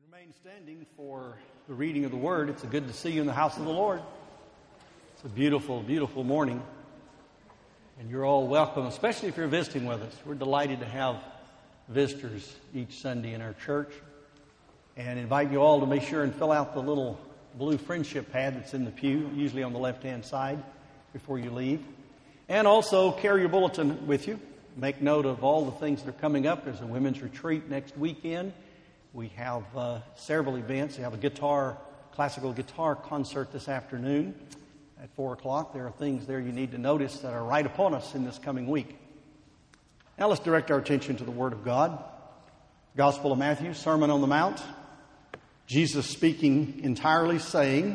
Remain standing for the reading of the Word. It's good to see you in the house of the Lord. It's a beautiful, beautiful morning. And you're all welcome, especially if you're visiting with us. We're delighted to have visitors each Sunday in our church. And invite you all to make sure and fill out the little blue friendship pad that's in the pew, usually on the left-hand side, before you leave. And also carry your bulletin with you. Make note of all the things that are coming up. There's a women's retreat next weekend. We have several events. We have a classical guitar concert this afternoon at 4 o'clock. There are things there you need to notice that are right upon us in this coming week. Now let's direct our attention to the Word of God. Gospel of Matthew, Sermon on the Mount. Jesus speaking entirely, saying,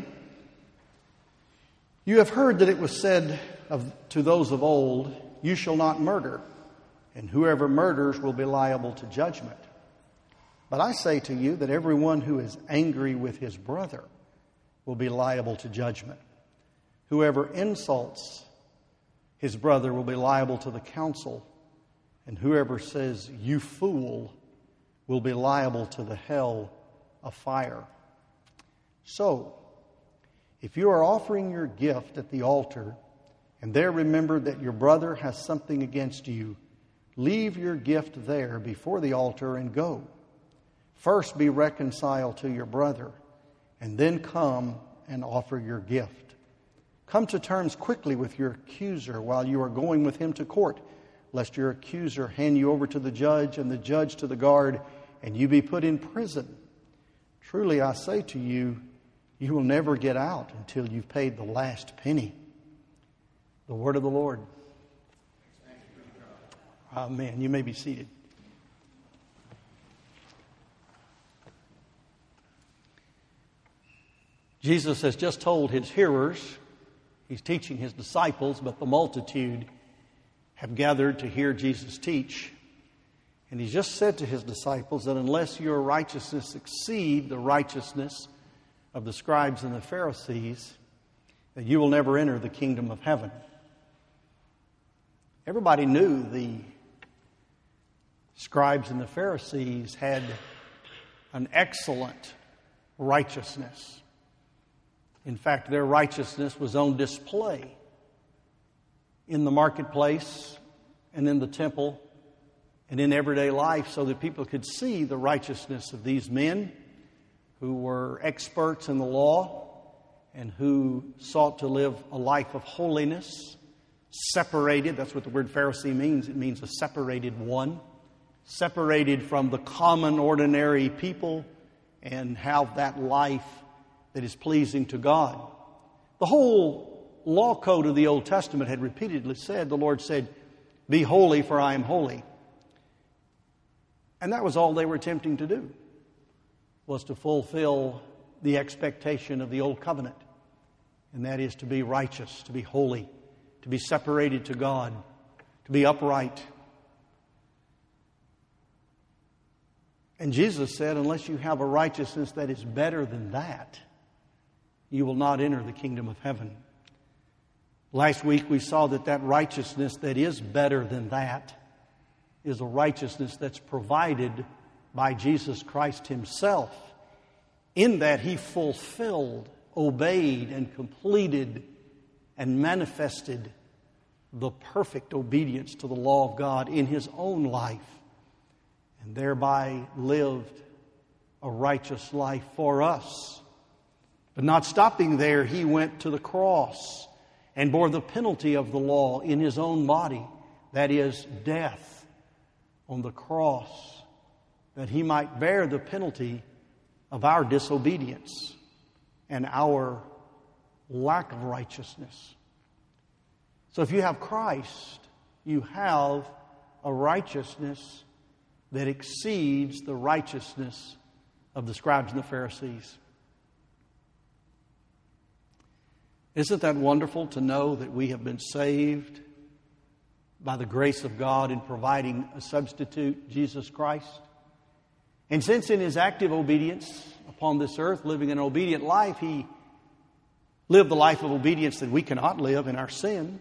"You have heard that it was said to those of old, 'You shall not murder, and whoever murders will be liable to judgment.' But I say to you that everyone who is angry with his brother will be liable to judgment. Whoever insults his brother will be liable to the council, and whoever says, 'You fool,' will be liable to the hell of fire. So, if you are offering your gift at the altar, and there remember that your brother has something against you, leave your gift there before the altar and go. First be reconciled to your brother, and then come and offer your gift. Come to terms quickly with your accuser while you are going with him to court, lest your accuser hand you over to the judge and the judge to the guard, and you be put in prison. Truly I say to you, you will never get out until you've paid the last penny." The word of the Lord. Amen. You may be seated. Jesus has just told his hearers, he's teaching his disciples, but the multitude have gathered to hear Jesus teach. And he's just said to his disciples that unless your righteousness exceed the righteousness of the scribes and the Pharisees, that you will never enter the kingdom of heaven. Everybody knew the scribes and the Pharisees had an excellent righteousness. In fact, their righteousness was on display in the marketplace and in the temple and in everyday life so that people could see the righteousness of these men who were experts in the law and who sought to live a life of holiness, separated. That's what the word Pharisee means. It means a separated one, separated from the common, ordinary people, and have that life that is pleasing to God. The whole law code of the Old Testament had repeatedly said, the Lord said, "Be holy, for I am holy." And that was all they were attempting to do, was to fulfill the expectation of the Old Covenant. And that is to be righteous, to be holy, to be separated to God, to be upright. And Jesus said, unless you have a righteousness that is better than that, you will not enter the kingdom of heaven. Last week we saw that righteousness that is better than that is a righteousness that's provided by Jesus Christ himself, in that he fulfilled, obeyed, and completed and manifested the perfect obedience to the law of God in his own life, and thereby lived a righteous life for us. But not stopping there, he went to the cross and bore the penalty of the law in his own body, that is, death on the cross, that he might bear the penalty of our disobedience and our lack of righteousness. So if you have Christ, you have a righteousness that exceeds the righteousness of the scribes and the Pharisees. Isn't that wonderful to know that we have been saved by the grace of God in providing a substitute, Jesus Christ? And since in his active obedience upon this earth, living an obedient life, he lived the life of obedience that we cannot live in our sin.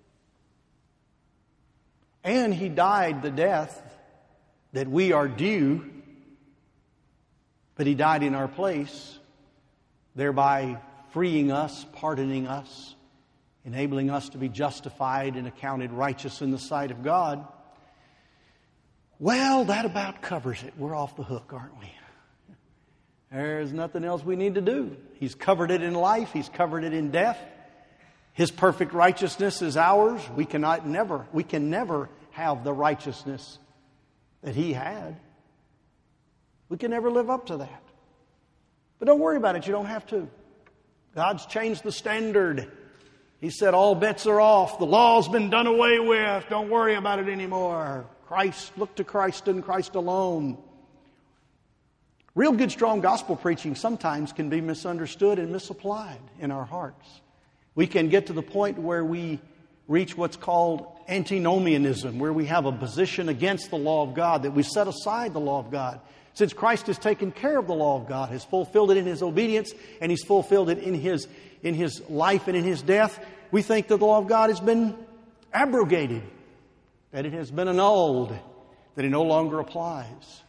And he died the death that we are due But He died in our place, thereby freeing us, pardoning us, enabling us to be justified and accounted righteous in the sight of God. Well, that about covers it. We're off the hook, aren't we? There's nothing else we need to do. He's covered it in life. He's covered it in death. His perfect righteousness is ours. We can never have the righteousness that He had. We can never live up to that. But don't worry about it. You don't have to. God's changed the standard. He said all bets are off. The law's been done away with. Don't worry about it anymore. Christ, look to Christ and Christ alone. Real good, strong gospel preaching sometimes can be misunderstood and misapplied in our hearts. We can get to the point where we reach what's called antinomianism, where we have a position against the law of God, that we set aside the law of God. Since Christ has taken care of the law of God, has fulfilled it in His obedience, and He's fulfilled it in His life and in His death, we think that the law of God has been abrogated, that it has been annulled, that it no longer applies.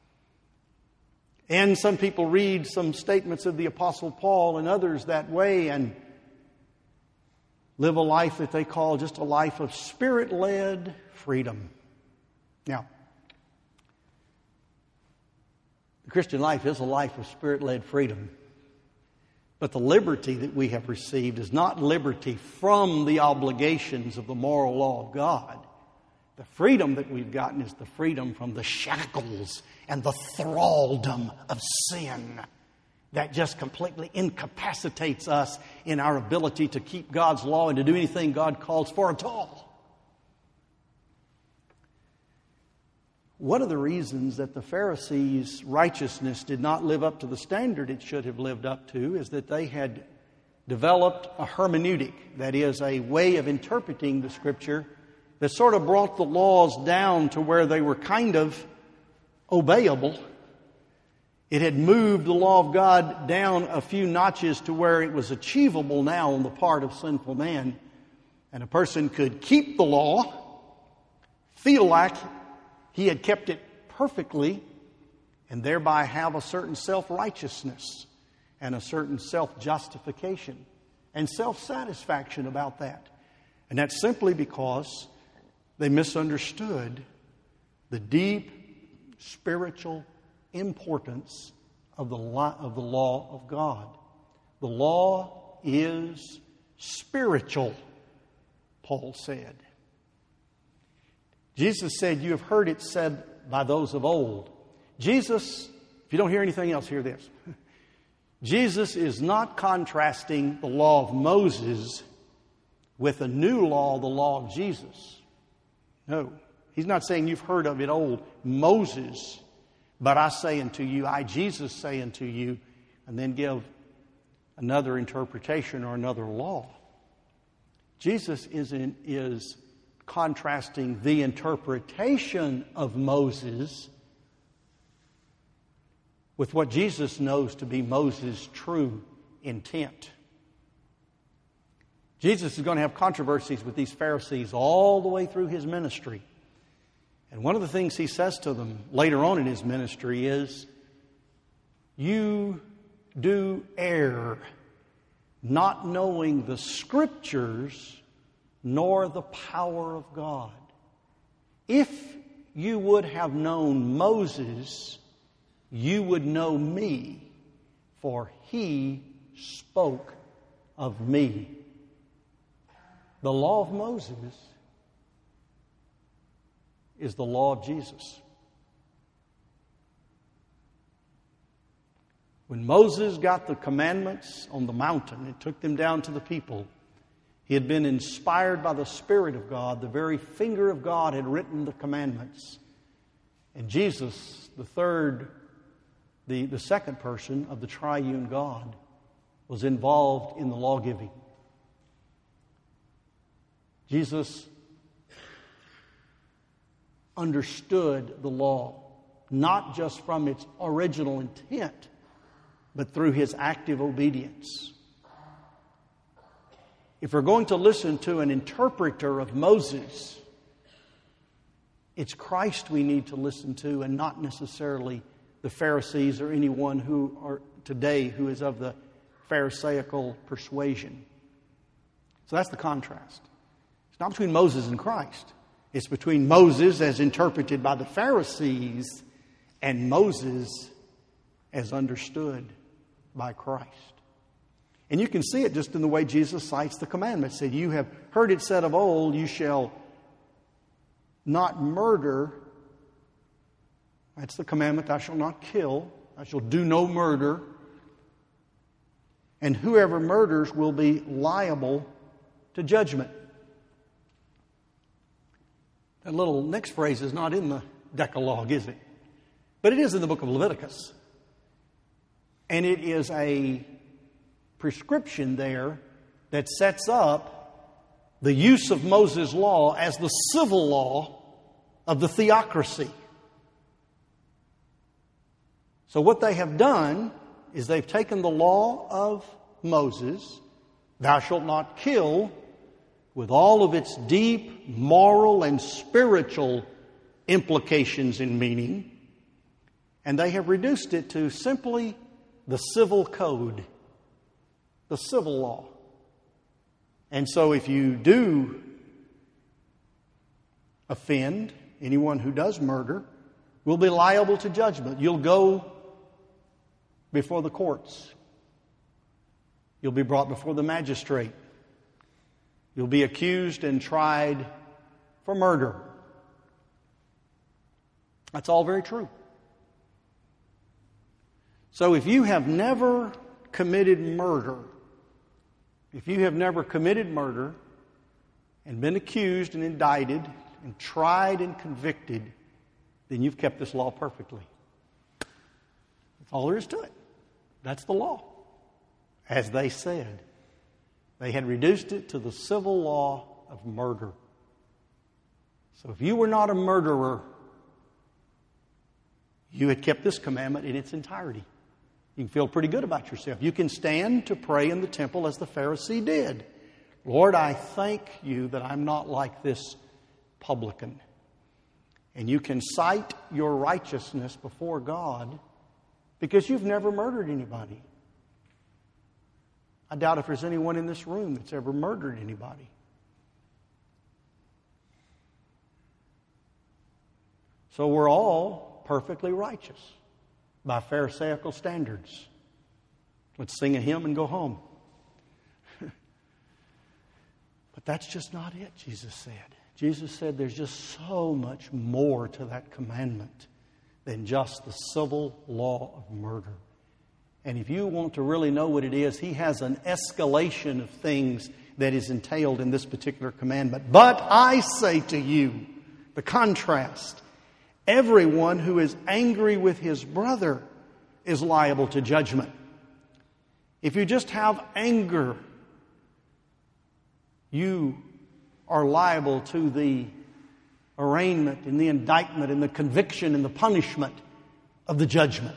And some people read some statements of the Apostle Paul and others that way and live a life that they call just a life of Spirit-led freedom. Now, the Christian life is a life of Spirit-led freedom. But the liberty that we have received is not liberty from the obligations of the moral law of God. The freedom that we've gotten is the freedom from the shackles and the thraldom of sin that just completely incapacitates us in our ability to keep God's law and to do anything God calls for at all. One of the reasons that the Pharisees' righteousness did not live up to the standard it should have lived up to is that they had developed a hermeneutic, that is, a way of interpreting the Scripture that sort of brought the laws down to where they were kind of obeyable. It had moved the law of God down a few notches to where it was achievable now on the part of sinful man. And a person could keep the law, feel like he had kept it perfectly, and thereby have a certain self-righteousness and a certain self-justification and self-satisfaction about that. And that's simply because they misunderstood the deep spiritual importance of the law of God. The law is spiritual, Paul said. Jesus said, "You have heard it said by those of old." Jesus, if you don't hear anything else, hear this. Jesus is not contrasting the law of Moses with a new law, the law of Jesus. No, He's not saying you've heard of it old, Moses, but I say unto you, I, Jesus, say unto you, and then give another interpretation or another law. Jesus is contrasting the interpretation of Moses with what Jesus knows to be Moses' true intent. Jesus is going to have controversies with these Pharisees all the way through His ministry. And one of the things He says to them later on in His ministry is, "You do err, not knowing the Scriptures nor the power of God. If you would have known Moses, you would know me, for he spoke of me." The law of Moses is the law of Jesus. When Moses got the commandments on the mountain and took them down to the people, he had been inspired by the Spirit of God. The very finger of God had written the commandments. And Jesus, the second person of the triune God, was involved in the law giving. Jesus understood the law, not just from its original intent, but through His active obedience. If we're going to listen to an interpreter of Moses, it's Christ we need to listen to and not necessarily the Pharisees or anyone who are today who is of the Pharisaical persuasion. So that's the contrast. It's not between Moses and Christ. It's between Moses as interpreted by the Pharisees and Moses as understood by Christ. And you can see it just in the way Jesus cites the commandments. He said, you have heard it said of old, you shall not murder. That's the commandment, thou shalt not kill. Thou shalt do no murder. And whoever murders will be liable to judgment. That little next phrase is not in the Decalogue, is it? But it is in the book of Leviticus. And it is a prescription there that sets up the use of Moses' law as the civil law of the theocracy. So what they have done is they've taken the law of Moses, thou shalt not kill, with all of its deep moral and spiritual implications and meaning, and they have reduced it to simply the civil code, the civil law. And so if you do offend, anyone who does murder will be liable to judgment. You'll go before the courts. You'll be brought before the magistrate. You'll be accused and tried for murder. That's all very true. So if you have never committed murder, if you have never committed murder and been accused and indicted and tried and convicted, then you've kept this law perfectly. That's all there is to it. That's the law. As they said, they had reduced it to the civil law of murder. So if you were not a murderer, you had kept this commandment in its entirety. You can feel pretty good about yourself. You can stand to pray in the temple as the Pharisee did. Lord, I thank you that I'm not like this publican. And you can cite your righteousness before God because you've never murdered anybody. I doubt if there's anyone in this room that's ever murdered anybody. So we're all perfectly righteous by Pharisaical standards. Let's sing a hymn and go home. But that's just not it, Jesus said. Jesus said there's just so much more to that commandment than just the civil law of murder. And if you want to really know what it is, He has an escalation of things that is entailed in this particular commandment. But I say to you, the contrast, everyone who is angry with his brother is liable to judgment. If you just have anger, you are liable to the arraignment and the indictment and the conviction and the punishment of the judgment.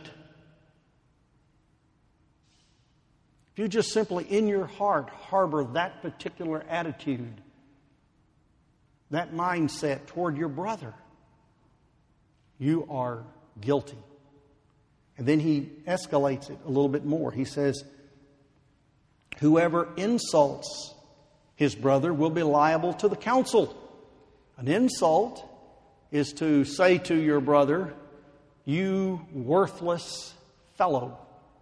If you just simply in your heart harbor that particular attitude, that mindset toward your brother, you are guilty. And then he escalates it a little bit more. He says, whoever insults his brother will be liable to the council. An insult is to say to your brother, you worthless fellow.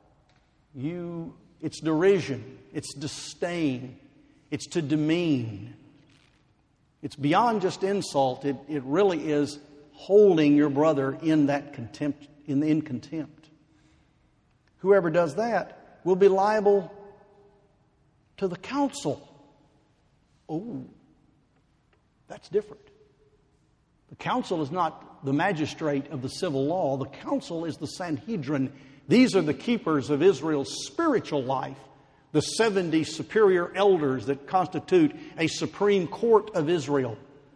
It's derision. It's disdain. It's to demean. It's beyond just insult. It really is holding your brother in that contempt, in contempt. Whoever does that will be liable to the council. Oh, that's different. The council is not the magistrate of the civil law. The council is the Sanhedrin. These are the keepers of Israel's spiritual life, the 70 superior elders that constitute a supreme court of Israel.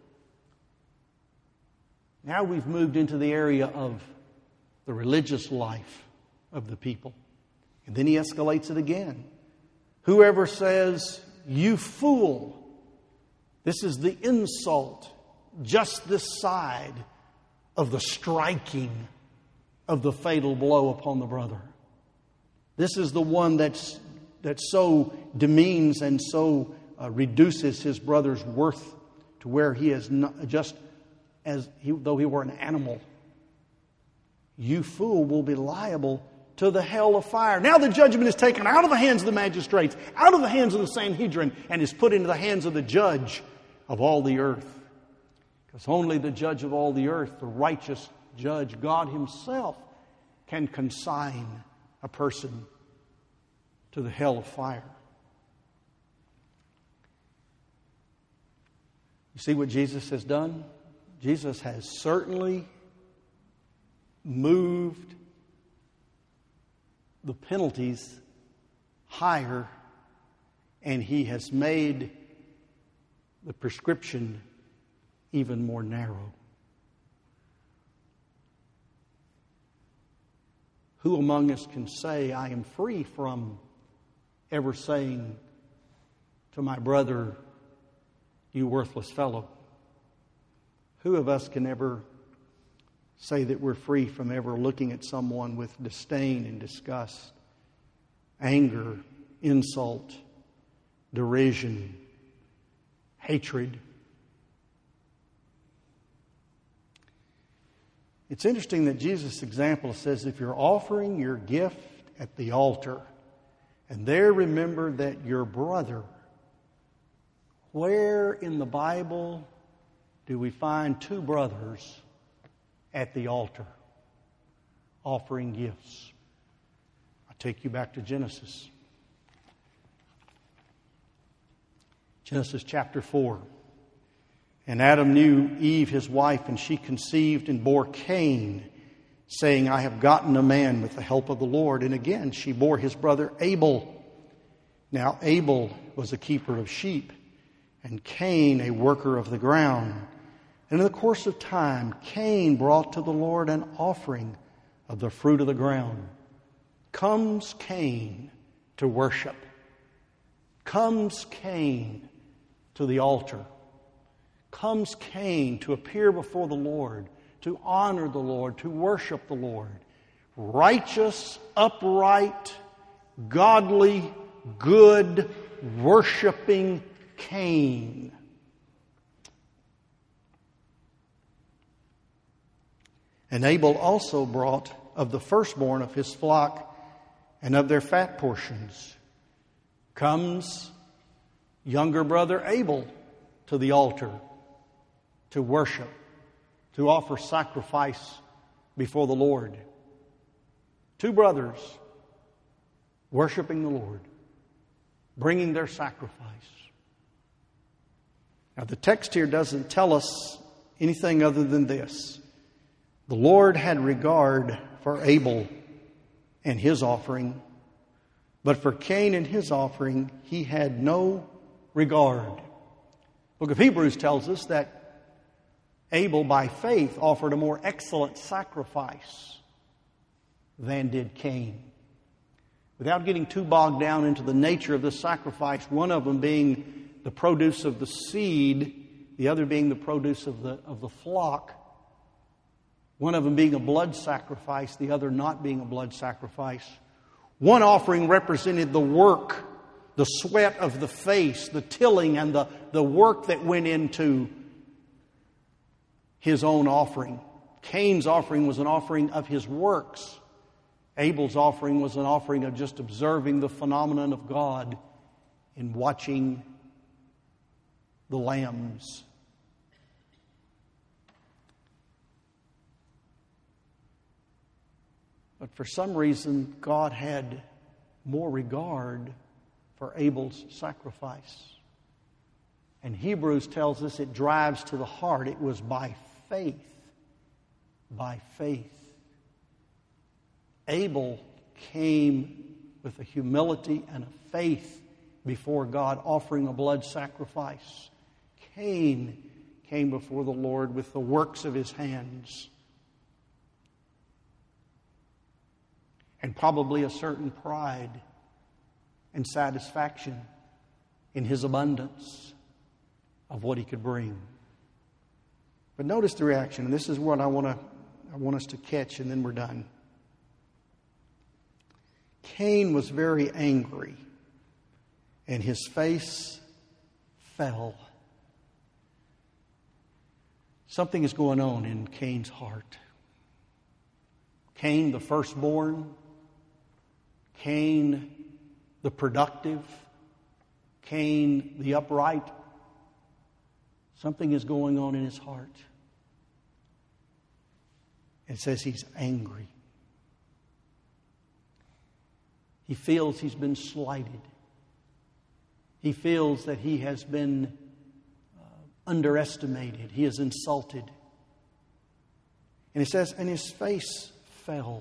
Now we've moved into the area of the religious life of the people. And then he escalates it again. Whoever says, you fool, this is the insult, just this side of the striking of the fatal blow upon the brother. This is the one that so demeans and so reduces his brother's worth to where he is not, just as though he were an animal. You fool will be liable to the hell of fire. Now the judgment is taken out of the hands of the magistrates, out of the hands of the Sanhedrin, and is put into the hands of the judge of all the earth. Because only the judge of all the earth, the righteous judge, God Himself, can consign a person to the hell of fire. You see what Jesus has done? Jesus has certainly moved the penalties higher, and He has made the prescription even more narrow. Who among us can say, I am free from ever saying to my brother, you worthless fellow? Who of us can ever say that we're free from ever looking at someone with disdain and disgust, anger, insult, derision, hatred? It's interesting that Jesus' example says if you're offering your gift at the altar and there remember that your brother, where in the Bible do we find two brothers at the altar offering gifts? I'll take you back to Genesis. Genesis chapter 4. And Adam knew Eve his wife, and she conceived and bore Cain, saying, I have gotten a man with the help of the Lord. And again she bore his brother Abel. Now Abel was a keeper of sheep, and Cain a worker of the ground. And in the course of time, Cain brought to the Lord an offering of the fruit of the ground. Comes Cain to worship. Comes Cain to the altar. Comes Cain to appear before the Lord, to honor the Lord, to worship the Lord. Righteous, upright, godly, good, worshiping Cain. And Abel also brought of the firstborn of his flock and of their fat portions. Comes younger brother Abel to the altar to worship, to offer sacrifice before the Lord. Two brothers worshiping the Lord, bringing their sacrifice. Now the text here doesn't tell us anything other than this. The Lord had regard for Abel and his offering, but for Cain and his offering, He had no regard. The book of Hebrews tells us that Abel, by faith, offered a more excellent sacrifice than did Cain. Without getting too bogged down into the nature of the sacrifice, one of them being the produce of the seed, the other being the produce of the flock, one of them being a blood sacrifice, the other not being a blood sacrifice. One offering represented the work, the sweat of the face, the tilling and the work that went into his own offering. Cain's offering was an offering of his works. Abel's offering was an offering of just observing the phenomenon of God in watching the lambs. But for some reason, God had more regard for Abel's sacrifice. And Hebrews tells us it drives to the heart. It was by faith. By faith. Abel came with a humility and a faith before God, offering a blood sacrifice. Cain came before the Lord with the works of his hands. And probably a certain pride and satisfaction in his abundance of what he could bring. But notice the reaction, and this is what I want us to catch, and then we're done. Cain was very angry, and his face fell. Something is going on in Cain's heart. Cain, the firstborn, Cain, the productive, Cain, the upright. Something is going on in his heart. It says he's angry. He feels he's been slighted. He feels that he has been underestimated. He is insulted. And it says, and his face fell.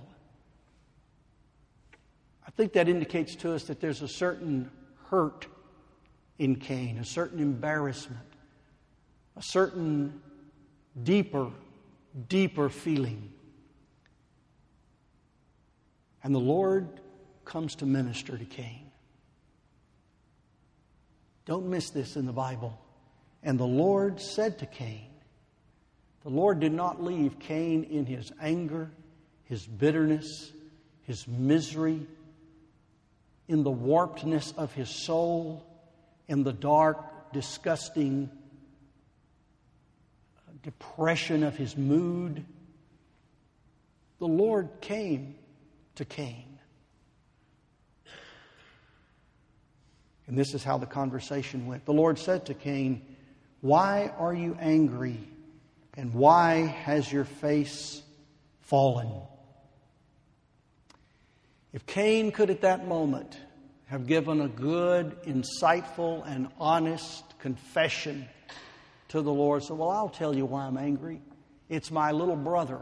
I think that indicates to us that there's a certain hurt in Cain, a certain embarrassment, a certain deeper feeling. And the Lord comes to minister to Cain. Don't miss this in the Bible. And the Lord said to Cain, the Lord did not leave Cain in his anger, his bitterness, his misery, in the warpedness of his soul, in the dark, disgusting depression of his mood. The Lord came to Cain. And this is how the conversation went. The Lord said to Cain, "Why are you angry? And why has your face fallen?" If Cain could at that moment have given a good, insightful, and honest confession to the Lord, so, well, I'll tell you why I'm angry. It's my little brother.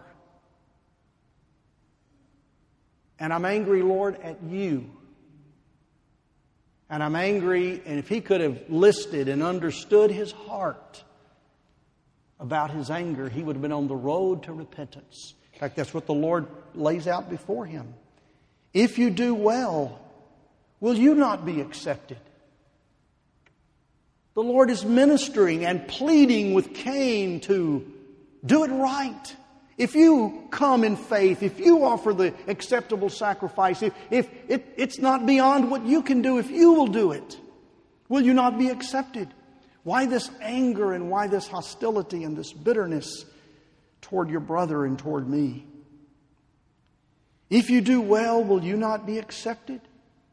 And I'm angry, Lord, at you. And I'm angry, and if he could have listed and understood his heart about his anger, he would have been on the road to repentance. In fact, that's what the Lord lays out before him. If you do well, will you not be accepted? The Lord is ministering and pleading with Cain to do it right. If you come in faith, if you offer the acceptable sacrifice, if it's not beyond what you can do, if you will do it, will you not be accepted? Why this anger and why this hostility and this bitterness toward your brother and toward me? If you do well, will you not be accepted?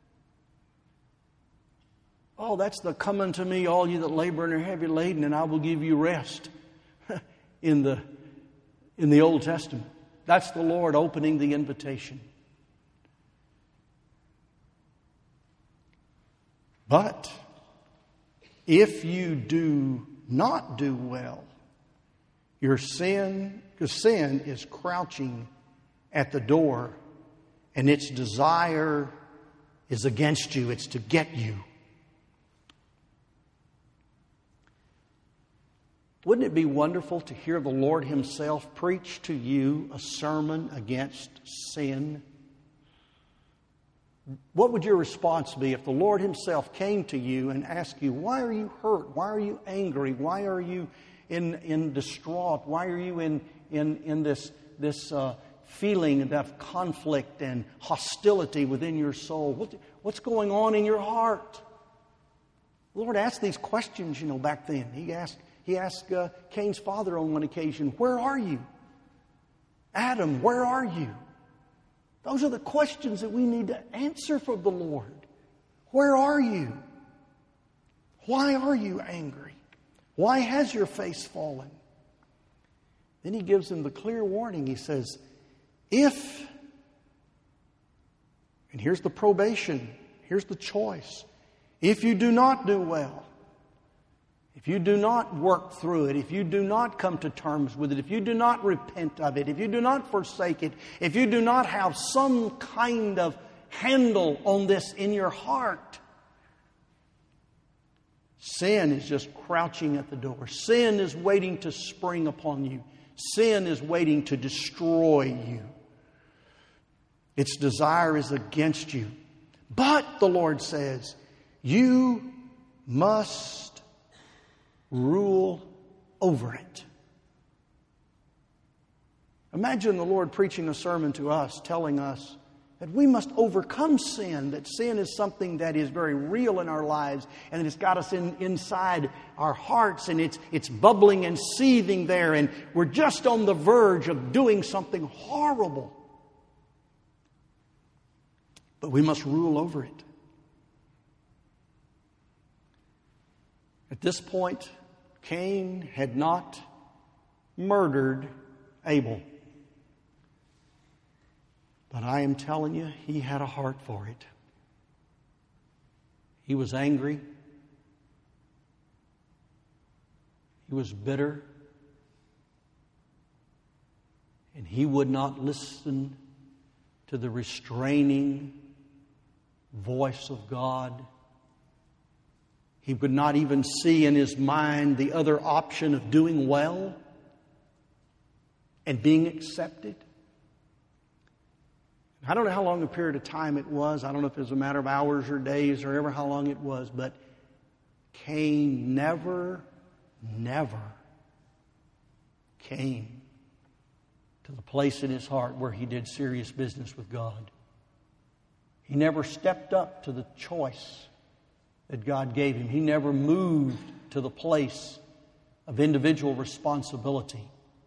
Oh, that's the "come unto me, all you that labor and are heavy laden, and I will give you rest" in the Old Testament. That's the Lord opening the invitation. But if you do not do well, your sin, because sin is crouching at the door, and its desire is against you. It's to get you. Wouldn't it be wonderful to hear the Lord Himself preach to you a sermon against sin? What would your response be if the Lord Himself came to you and asked you, why are you hurt? Why are you angry? Why are you in distraught? Why are you in this feeling of conflict and hostility within your soul? What's going on in your heart? The Lord asked these questions, back then. He asked Cain's father on one occasion, "Where are you? Adam, where are you?" Those are the questions that we need to answer for the Lord. Where are you? Why are you angry? Why has your face fallen? Then He gives them the clear warning. He says, if, and here's the probation, here's the choice. If you do not do well, if you do not work through it, if you do not come to terms with it, if you do not repent of it, if you do not forsake it, if you do not have some kind of handle on this in your heart, sin is just crouching at the door. Sin is waiting to spring upon you. Sin is waiting to destroy you. Its desire is against you. But, the Lord says, you must rule over it. Imagine the Lord preaching a sermon to us, telling us, That we must overcome sin, that sin is something that is very real in our lives, and it's got us inside our hearts, and it's bubbling and seething there, and we're just on the verge of doing something horrible. But we must rule over it. At this point, Cain had not murdered Abel. But I am telling you, he had a heart for it. He was angry. He was bitter. And he would not listen to the restraining voice of God. He would not even see in his mind the other option of doing well and being accepted. I don't know how long a period of time it was. I don't know if it was a matter of hours or days or ever how long it was. But Cain never came to the place in his heart where he did serious business with God. He never stepped up to the choice that God gave him. He never moved to the place of individual responsibility.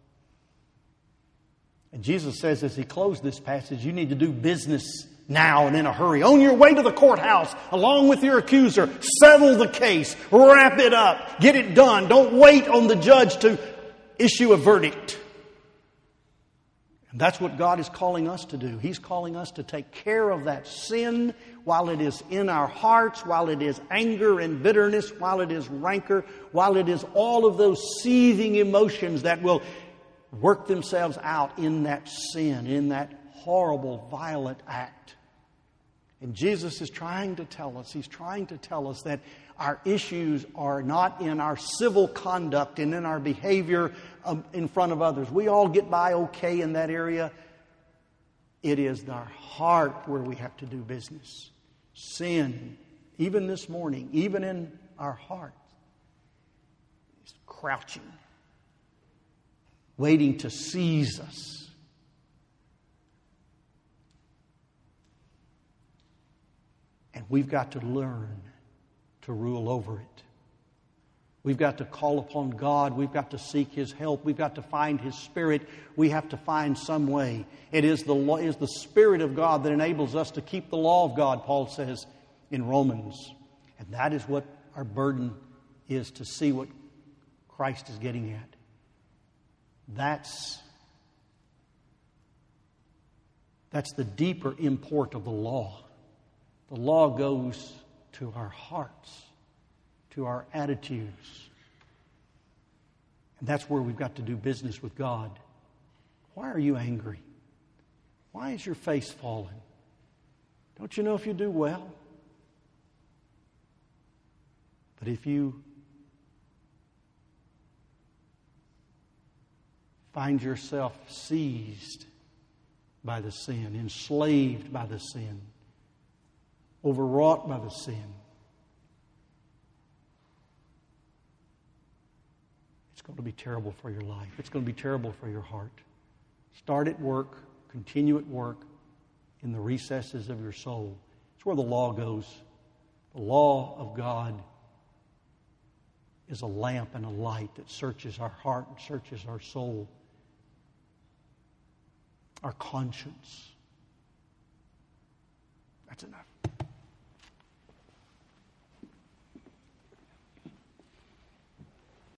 And Jesus says as he closed this passage, you need to do business now and in a hurry. On your way to the courthouse, along with your accuser, settle the case, wrap it up, get it done. Don't wait on the judge to issue a verdict. And that's what God is calling us to do. He's calling us to take care of that sin while it is in our hearts, while it is anger and bitterness, while it is rancor, while it is all of those seething emotions that will work themselves out in that sin, in that horrible, violent act. And Jesus is trying to tell us, He's trying to tell us that our issues are not in our civil conduct and in our behavior in front of others. We all get by okay in that area. It is our heart where we have to do business. Sin, even this morning, even in our hearts, is crouching, waiting to seize us. And we've got to learn to rule over it. We've got to call upon God. We've got to seek His help. We've got to find His Spirit. We have to find some way. It is the Spirit of God that enables us to keep the law of God, Paul says in Romans. And that is what our burden is, to see what Christ is getting at. That's the deeper import of the law. The law goes to our hearts, to our attitudes. And that's where we've got to do business with God. Why are you angry? Why is your face fallen? Don't you know if you do well? But if you find yourself seized by the sin, enslaved by the sin, overwrought by the sin, it's going to be terrible for your life. It's going to be terrible for your heart. Start at work, continue at work in the recesses of your soul. It's where the law goes. The law of God is a lamp and a light that searches our heart and searches our soul, our conscience. That's enough.